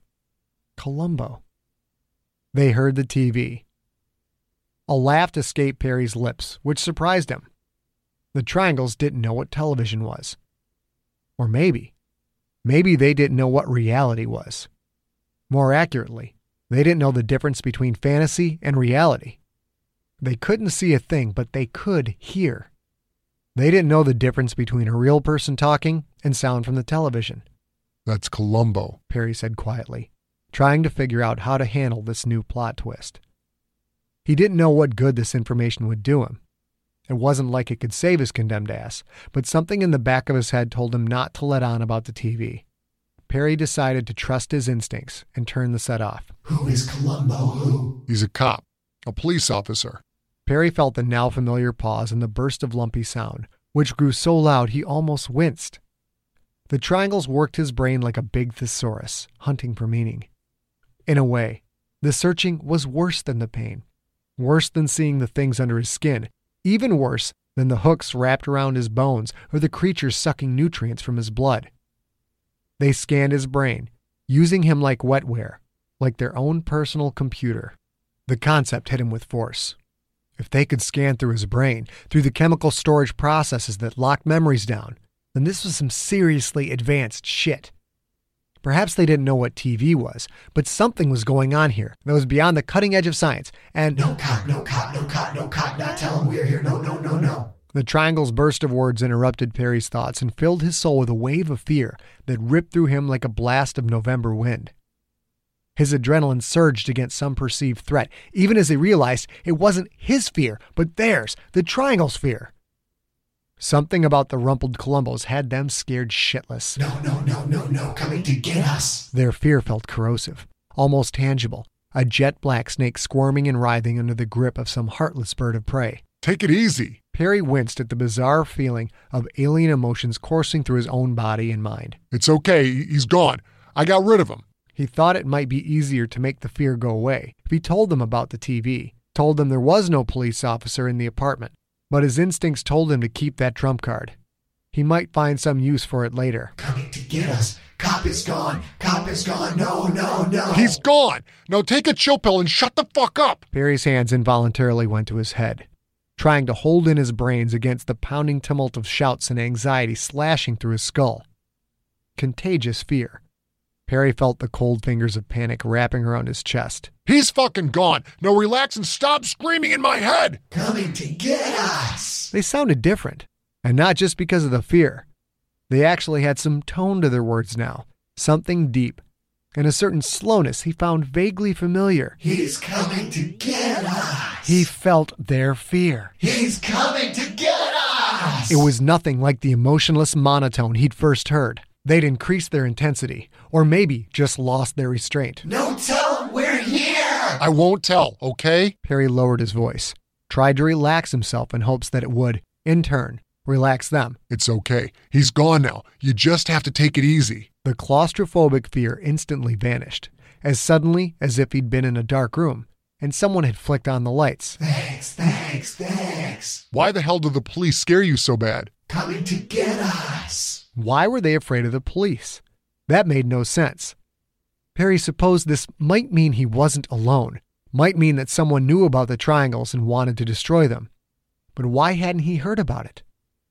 Columbo. They heard the T V. A laugh escaped Perry's lips, which surprised him. The triangles didn't know what television was. Or maybe, maybe they didn't know what reality was. More accurately, they didn't know the difference between fantasy and reality. They couldn't see a thing, but they could hear. They didn't know the difference between a real person talking and sound from the television. That's Columbo, Perry said quietly. trying to figure out how to handle this new plot twist. He didn't know what good this information would do him. It wasn't like it could save his condemned ass, but something in the back of his head told him not to let on about the T V. Perry decided to trust his instincts and turn the set off. Who is Columbo? Who? He's a cop, a police officer. Perry felt the now familiar pause and the burst of lumpy sound, which grew so loud he almost winced. The triangles worked his brain like a big thesaurus, hunting for meaning. In a way, the searching was worse than the pain, worse than seeing the things under his skin, even worse than the hooks wrapped around his bones or the creatures sucking nutrients from his blood. They scanned his brain, using him like wetware, like their own personal computer. The concept hit him with force. If they could scan through his brain, through the chemical storage processes that locked memories down, then this was some seriously advanced shit. Perhaps they didn't know what T V was, but something was going on here that was beyond the cutting edge of science, and... No cop, no cop, no cop, no cop, not tell him we're here, no, no, no, no. The triangle's burst of words interrupted Perry's thoughts and filled his soul with a wave of fear that ripped through him like a blast of November wind. His adrenaline surged against some perceived threat, even as he realized it wasn't his fear, but theirs, the triangle's fear. Something about the rumpled Columbos had them scared shitless. No, no, no, no, no, coming to get us. Their fear felt corrosive, almost tangible, a jet black snake squirming and writhing under the grip of some heartless bird of prey. Take it easy. Perry winced at the bizarre feeling of alien emotions coursing through his own body and mind. It's okay. He's gone. I got rid of him. He thought it might be easier to make the fear go away if he told them about the T V, told them there was no police officer in the apartment. But his instincts told him to keep that trump card. He might find some use for it later. Coming to get us. Cop is gone. Cop is gone. No, no, no. He's gone. Now take a chill pill and shut the fuck up. Perry's hands involuntarily went to his head, trying to hold in his brains against the pounding tumult of shouts and anxiety slashing through his skull. Contagious fear. Perry felt the cold fingers of panic wrapping around his chest. He's fucking gone. Now relax and stop screaming in my head. Coming to get us. They sounded different, and not just because of the fear. They actually had some tone to their words now, something deep, and a certain slowness he found vaguely familiar. He's coming to get us. He felt their fear. He's coming to get us. It was nothing like the emotionless monotone he'd first heard. They'd increased their intensity, or maybe just lost their restraint. No, tell him we're here. I won't tell, okay? Perry lowered his voice, tried to relax himself in hopes that it would, in turn, relax them. It's okay. He's gone now. You just have to take it easy. The claustrophobic fear instantly vanished, as suddenly as if he'd been in a dark room, and someone had flicked on the lights. Thanks, thanks, thanks. Why the hell did the police scare you so bad? Coming to get us. Why were they afraid of the police? That made no sense. Perry supposed this might mean he wasn't alone, might mean that someone knew about the triangles and wanted to destroy them. But why hadn't he heard about it?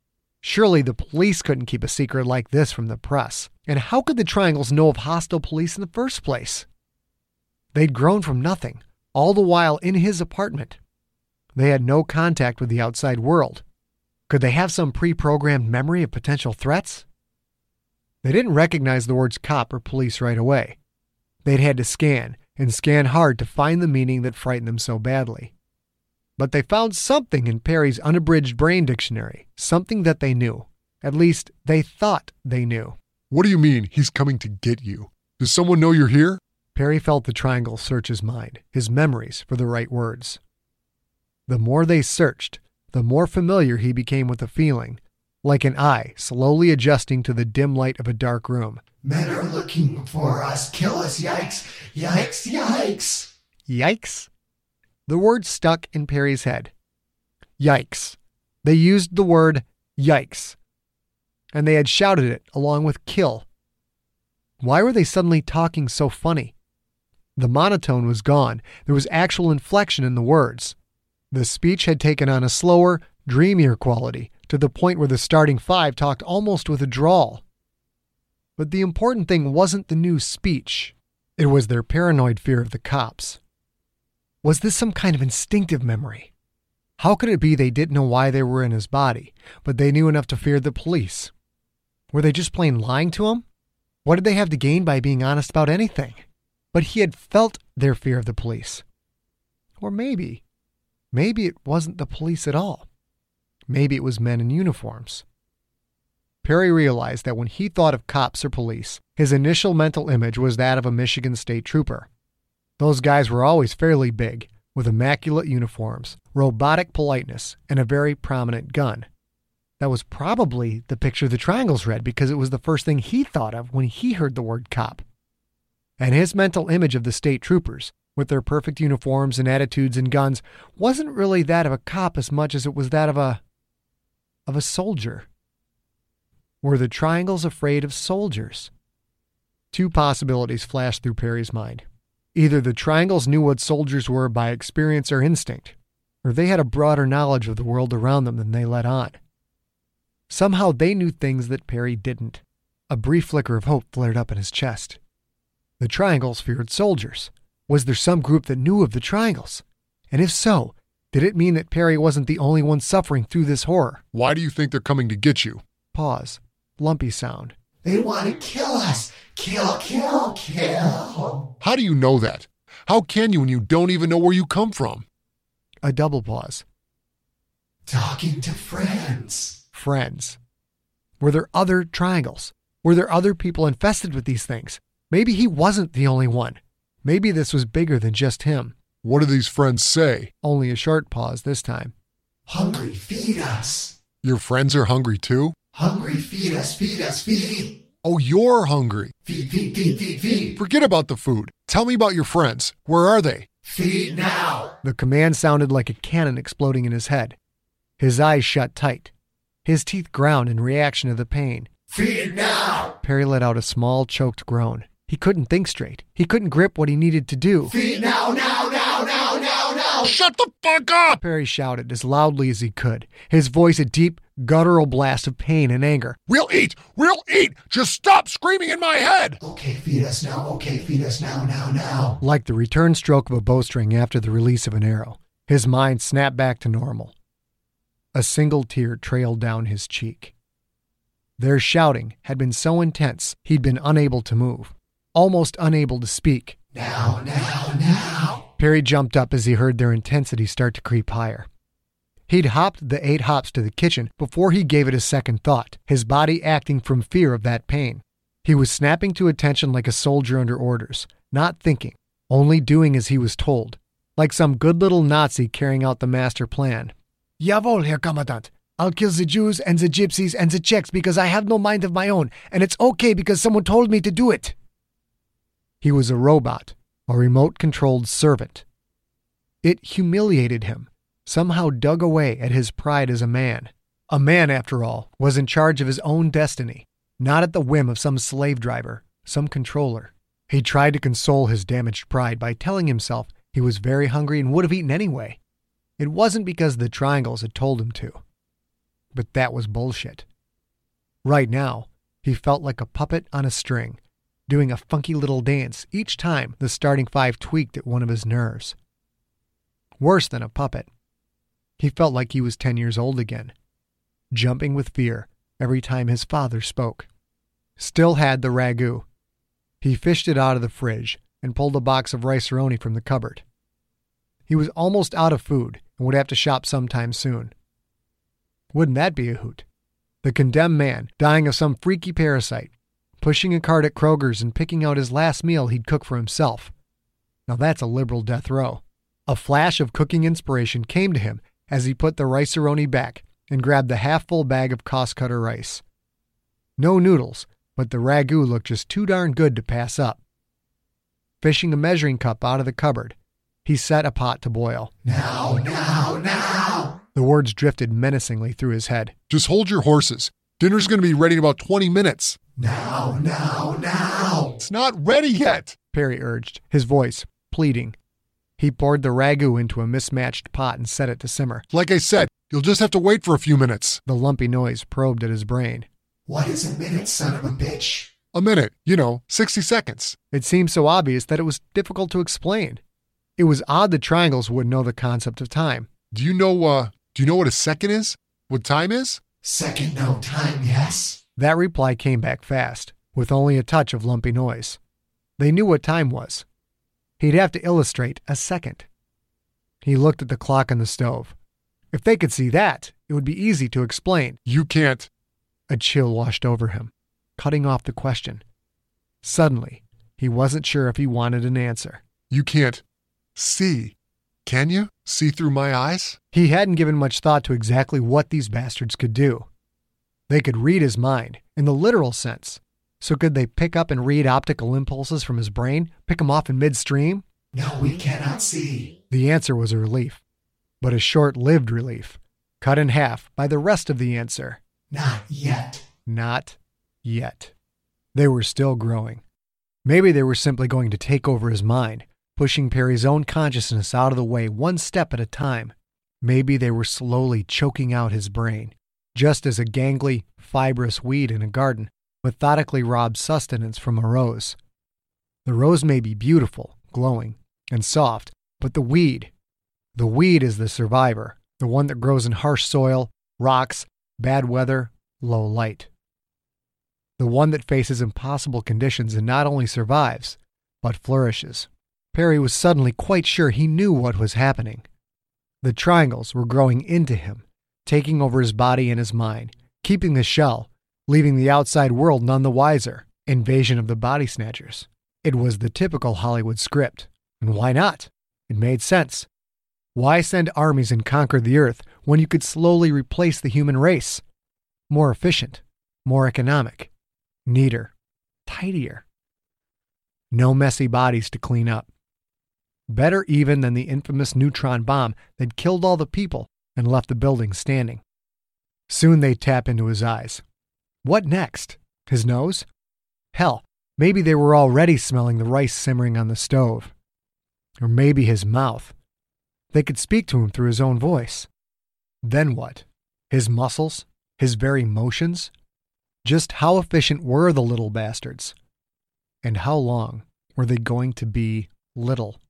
Surely the police couldn't keep a secret like this from the press. And how could the triangles know of hostile police in the first place? They'd grown from nothing, all the while in his apartment. They had no contact with the outside world. Could they have some pre-programmed memory of potential threats? They didn't recognize the words cop or police right away. They'd had to scan, and scan hard to find the meaning that frightened them so badly. But they found something in Perry's unabridged brain dictionary, something that they knew. At least, they thought they knew. What do you mean, he's coming to get you? Does someone know you're here? Perry felt the triangle search his mind, his memories for the right words. The more they searched, the more familiar he became with the feeling, like an eye slowly adjusting to the dim light of a dark room. Men are looking for us. Kill us. Yikes. Yikes. Yikes. Yikes? The word stuck in Perry's head. Yikes. They used the word yikes. And they had shouted it along with kill. Why were they suddenly talking so funny? The monotone was gone. There was actual inflection in the words. The speech had taken on a slower, dreamier quality, to the point where the starting five talked almost with a drawl. But the important thing wasn't the new speech. It was their paranoid fear of the cops. Was this some kind of instinctive memory? How could it be they didn't know why they were in his body, but they knew enough to fear the police? Were they just plain lying to him? What did they have to gain by being honest about anything? but he had felt their fear of the police. Or maybe, maybe it wasn't the police at all. Maybe it was men in uniforms. Perry realized that when he thought of cops or police, his initial mental image was that of a Michigan State Trooper. Those guys were always fairly big, with immaculate uniforms, robotic politeness, and a very prominent gun. That was probably the picture the Triangles read because it was the first thing he thought of when he heard the word cop. And his mental image of the state troopers, with their perfect uniforms and attitudes and guns, wasn't really that of a cop as much as it was that of a... of a soldier. Were the Triangles afraid of soldiers? Two possibilities flashed through Perry's mind. Either the Triangles knew what soldiers were by experience or instinct, or they had a broader knowledge of the world around them than they let on. Somehow they knew things that Perry didn't. A brief flicker of hope flared up in his chest. The Triangles feared soldiers. Was there some group that knew of the Triangles? And if so, did it mean that Perry wasn't the only one suffering through this horror? Why do you think they're coming to get you? Pause. Lumpy sound. They want to kill us. Kill, kill, kill. How do you know that? How can you when you don't even know where you come from? A double pause. Talking to friends. Friends. Were there other Triangles? Were there other people infested with these things? Maybe he wasn't the only one. Maybe this was bigger than just him. What do these friends say? Only a short pause this time. Hungry, feed us. Your friends are hungry too? Hungry, feed us, feed us, feed. Oh, you're hungry. Feed, feed, feed, feed, feed. Forget about the food. Tell me about your friends. Where are they? Feed now. The command sounded like a cannon exploding in his head. His eyes shut tight. His teeth ground in reaction to the pain. Feed now. Perry let out a small, choked groan. He couldn't think straight. He couldn't grip what he needed to do. Feed now, now, now, now, now, now. Shut the fuck up! Perry shouted as loudly as he could, his voice a deep, guttural blast of pain and anger. We'll eat! We'll eat! Just stop screaming in my head! Okay, feed us now. Okay, feed us now, now, now. Like the return stroke of a bowstring after the release of an arrow, his mind snapped back to normal. A single tear trailed down his cheek. Their shouting had been so intense he'd been unable to move, almost unable to speak. Now, now, now. Perry jumped up as he heard their intensity start to creep higher. He'd hopped the eight hops to the kitchen before he gave it a second thought, his body acting from fear of that pain. He was snapping to attention like a soldier under orders, not thinking, only doing as he was told, like some good little Nazi carrying out the master plan. Jawohl, Herr Kommandant. I'll kill the Jews and the Gypsies and the Czechs because I have no mind of my own, and it's okay because someone told me to do it. He was a robot, a remote-controlled servant. It humiliated him, somehow dug away at his pride as a man. A man, after all, was in charge of his own destiny, not at the whim of some slave driver, some controller. He tried to console his damaged pride by telling himself he was very hungry and would have eaten anyway. It wasn't because the Triangles had told him to. But that was bullshit. Right now, he felt like a puppet on a string, doing a funky little dance each time the starting five tweaked at one of his nerves. Worse than a puppet. He felt like he was ten years old again, jumping with fear every time his father spoke. Still had the ragu. He fished it out of the fridge and pulled a box of rice-a-roni from the cupboard. He was almost out of food and would have to shop sometime soon. Wouldn't that be a hoot? The condemned man, dying of some freaky parasite, pushing a cart at Kroger's and picking out his last meal he'd cook for himself. Now that's a liberal death row. A flash of cooking inspiration came to him as he put the rice-a-roni back and grabbed the half-full bag of cost-cutter rice. No noodles, but the ragu looked just too darn good to pass up. Fishing a measuring cup out of the cupboard, he set a pot to boil. Now, now, now. The words drifted menacingly through his head. Just hold your horses. Dinner's going to be ready in about twenty minutes. Now, now, now. It's not ready yet, Perry urged, his voice pleading. He poured the ragu into a mismatched pot and set it to simmer. Like I said, you'll just have to wait for a few minutes. The lumpy noise probed at his brain. What is a minute, son of a bitch? A minute, you know, sixty seconds. It seemed so obvious that it was difficult to explain. It was odd the Triangles wouldn't know the concept of time. Do you know, uh, do you know what a second is? What time is? Second, no time, yes. That reply came back fast, with only a touch of lumpy noise. They knew what time was. He'd have to illustrate a second. He looked at the clock on the stove. If they could see that, it would be easy to explain. You can't. A chill washed over him, cutting off the question. Suddenly, he wasn't sure if he wanted an answer. You can't see. Can you? See through my eyes? He hadn't given much thought to exactly what these bastards could do. They could read his mind, in the literal sense. So could they pick up and read optical impulses from his brain, pick them off in midstream? No, we cannot see. The answer was a relief, but a short-lived relief, cut in half by the rest of the answer. Not yet. Not yet. They were still growing. Maybe they were simply going to take over his mind, pushing Perry's own consciousness out of the way one step at a time. Maybe they were slowly choking out his brain, just as a gangly, fibrous weed in a garden methodically robs sustenance from a rose. The rose may be beautiful, glowing, and soft, but the weed, the weed is the survivor, the one that grows in harsh soil, rocks, bad weather, low light. The one that faces impossible conditions and not only survives, but flourishes. Perry was suddenly quite sure he knew what was happening. The triangles were growing into him, taking over his body and his mind, keeping the shell, leaving the outside world none the wiser. Invasion of the Body Snatchers. It was the typical Hollywood script. And why not? It made sense. Why send armies and conquer the earth when you could slowly replace the human race? More efficient, more economic, neater, tidier. No messy bodies to clean up. Better even than the infamous neutron bomb that killed all the people and left the building standing. Soon they'd tap into his eyes. What next? His nose? Hell, maybe they were already smelling the rice simmering on the stove. Or maybe his mouth. They could speak to him through his own voice. Then what? His muscles? His very motions? Just how efficient were the little bastards? And how long were they going to be little?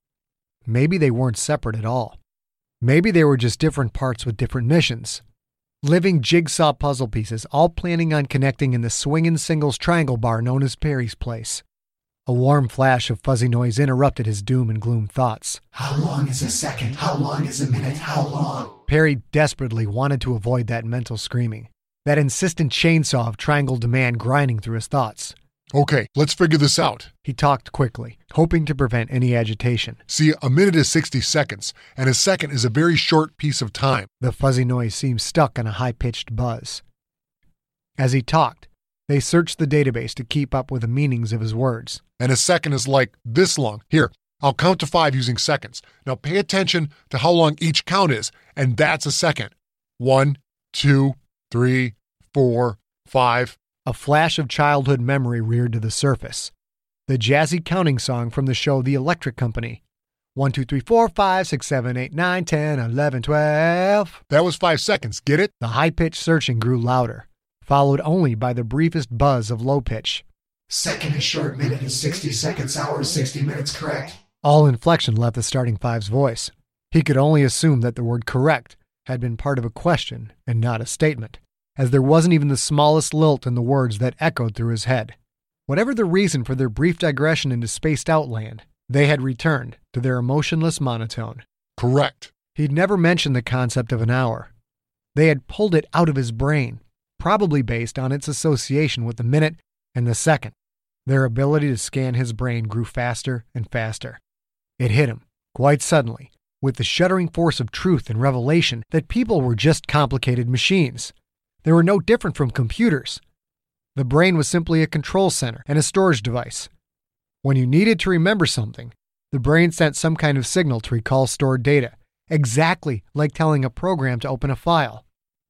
Maybe they weren't separate at all. Maybe they were just different parts with different missions. Living jigsaw puzzle pieces, all planning on connecting in the swinging singles triangle bar known as Perry's place. A warm flash of fuzzy noise interrupted his doom and gloom thoughts. How long is a second? How long is a minute? How long? Perry desperately wanted to avoid that mental screaming, that insistent chainsaw of triangle demand grinding through his thoughts. Okay, let's figure this out. He talked quickly, hoping to prevent any agitation. See, a minute is sixty seconds, and a second is a very short piece of time. The fuzzy noise seemed stuck on a high-pitched buzz. As he talked, they searched the database to keep up with the meanings of his words. And a second is like this long. Here, I'll count to five using seconds. Now pay attention to how long each count is, and that's a second. One, two, three, four, five. A flash of childhood memory reared to the surface. The jazzy counting song from the show The Electric Company. One, two, three, four, five, six, seven, eight, nine, ten, eleven, twelve. That was five seconds, get it? The high-pitched searching grew louder, followed only by the briefest buzz of low pitch. Second is short, minute is sixty seconds, hour is sixty minutes, correct? All inflection left the starting five's voice. He could only assume that the word correct had been part of a question and not a statement, as there wasn't even the smallest lilt in the words that echoed through his head. Whatever the reason for their brief digression into spaced-out land, they had returned to their emotionless monotone. Correct. He'd never mentioned the concept of an hour. They had pulled it out of his brain, probably based on its association with the minute and the second. Their ability to scan his brain grew faster and faster. It hit him, quite suddenly, with the shuddering force of truth and revelation that people were just complicated machines. They were no different from computers. The brain was simply a control center and a storage device. When you needed to remember something, the brain sent some kind of signal to recall stored data, exactly like telling a program to open a file.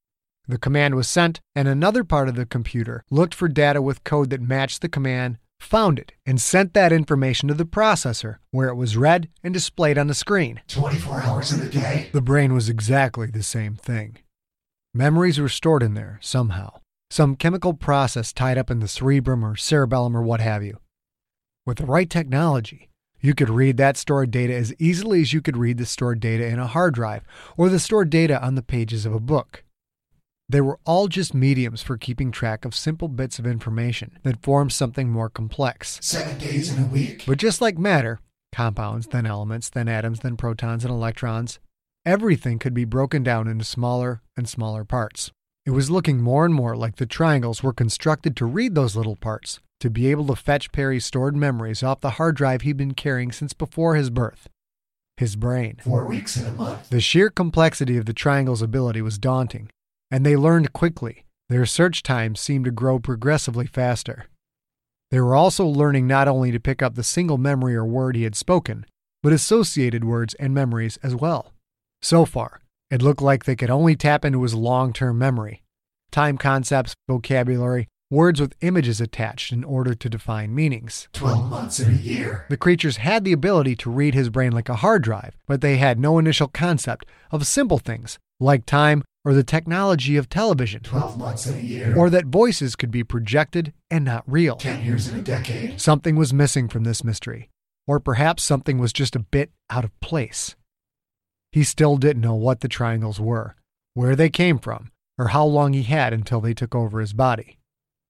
The command was sent, and another part of the computer looked for data with code that matched the command, found it, and sent that information to the processor, where it was read and displayed on the screen. twenty-four hours in a day. The brain was exactly the same thing. Memories were stored in there, somehow. Some chemical process tied up in the cerebrum or cerebellum or what have you. With the right technology, you could read that stored data as easily as you could read the stored data in a hard drive or the stored data on the pages of a book. They were all just mediums for keeping track of simple bits of information that formed something more complex. Seven days in a week. But just like matter, Compounds, then elements, then atoms, then protons and electrons. Everything could be broken down into smaller and smaller parts. It was looking more and more like the triangles were constructed to read those little parts, to be able to fetch Perry's stored memories off the hard drive he'd been carrying since before his birth. His brain. Four weeks in a month. The sheer complexity of the triangle's ability was daunting, and they learned quickly. Their search times seemed to grow progressively faster. They were also learning not only to pick up the single memory or word he had spoken, but associated words and memories as well. So far, it looked like they could only tap into his long-term memory, time concepts, vocabulary, words with images attached in order to define meanings. Twelve months in a year. The creatures had the ability to read his brain like a hard drive, but they had no initial concept of simple things like time or the technology of television. Twelve months in a year. Or that voices could be projected and not real. Ten years in a decade. Something was missing from this mystery, or perhaps something was just a bit out of place. He still didn't know what the triangles were, where they came from, or how long he had until they took over his body.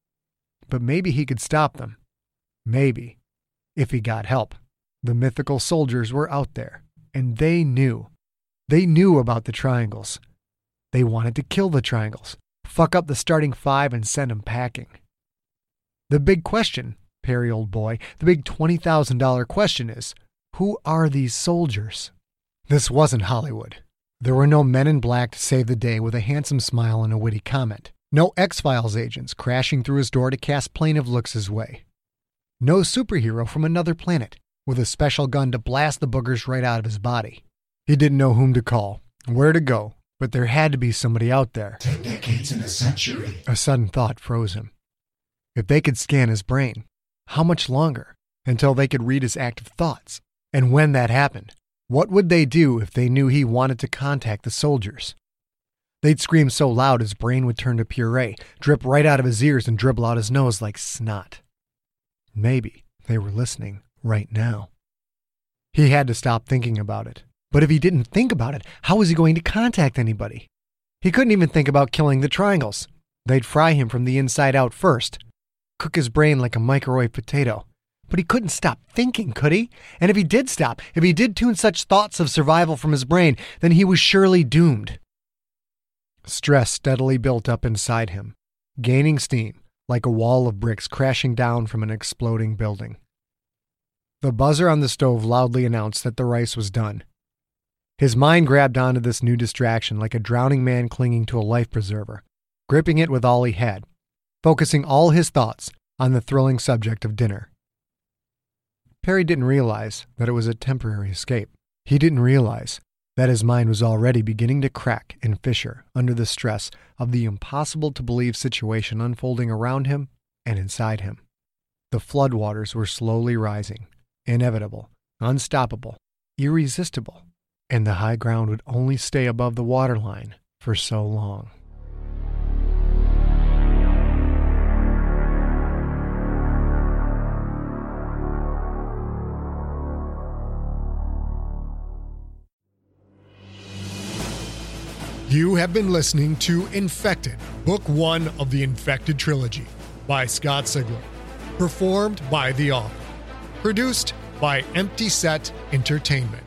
But maybe he could stop them. Maybe, if he got help. The mythical soldiers were out there, and they knew. They knew about the triangles. They wanted to kill the triangles, fuck up the starting five, and send them packing. The big question, Perry, old boy, the big twenty thousand dollars question is, who are these soldiers? This wasn't Hollywood. There were no men in black to save the day with a handsome smile and a witty comment. No X-Files agents crashing through his door to cast plaintive looks his way. No superhero from another planet with a special gun to blast the boogers right out of his body. He didn't know whom to call, where to go, but there had to be somebody out there. Ten decades in a century. A sudden thought froze him. If they could scan his brain, how much longer until they could read his active thoughts? And when that happened, what would they do if they knew he wanted to contact the soldiers? They'd scream so loud his brain would turn to puree, drip right out of his ears and dribble out his nose like snot. Maybe they were listening right now. He had to stop thinking about it. But if he didn't think about it, how was he going to contact anybody? He couldn't even think about killing the triangles. They'd fry him from the inside out first, cook his brain like a microwave potato. But he couldn't stop thinking, could he? And if he did stop, if he did tune such thoughts of survival from his brain, then he was surely doomed. Stress steadily built up inside him, gaining steam like a wall of bricks crashing down from an exploding building. The buzzer on the stove loudly announced that the rice was done. His mind grabbed onto this new distraction like a drowning man clinging to a life preserver, gripping it with all he had, focusing all his thoughts on the thrilling subject of dinner. Perry didn't realize that it was a temporary escape. He didn't realize that his mind was already beginning to crack and fissure under the stress of the impossible-to-believe situation unfolding around him and inside him. The floodwaters were slowly rising, inevitable, unstoppable, irresistible, and the high ground would only stay above the waterline for so long. You have been listening to Infected, Book One of the Infected Trilogy by Scott Sigler. Performed by the author. Produced by Empty Set Entertainment.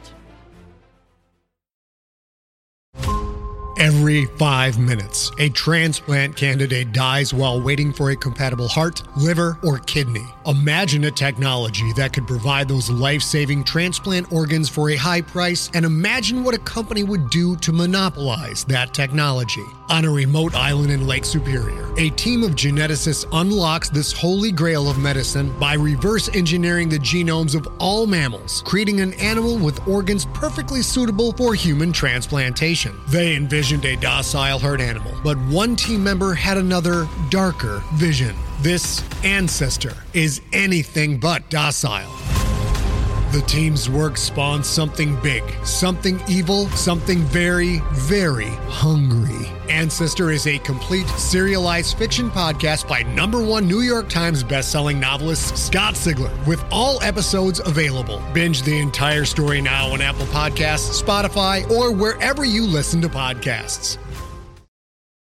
Every five minutes, a transplant candidate dies while waiting for a compatible heart, liver, or kidney. Imagine a technology that could provide those life-saving transplant organs for a high price, and imagine what a company would do to monopolize that technology. On a remote island in Lake Superior, a team of geneticists unlocks this holy grail of medicine by reverse engineering the genomes of all mammals, creating an animal with organs perfectly suitable for human transplantation. They envisioned a docile herd animal, but one team member had another, darker vision. This ancestor is anything but docile. The team's work spawned something big, something evil, something very, very hungry. Ancestor is a complete serialized fiction podcast by number one New York Times bestselling novelist Scott Sigler, with all episodes available. Binge the entire story now on Apple Podcasts, Spotify, or wherever you listen to podcasts.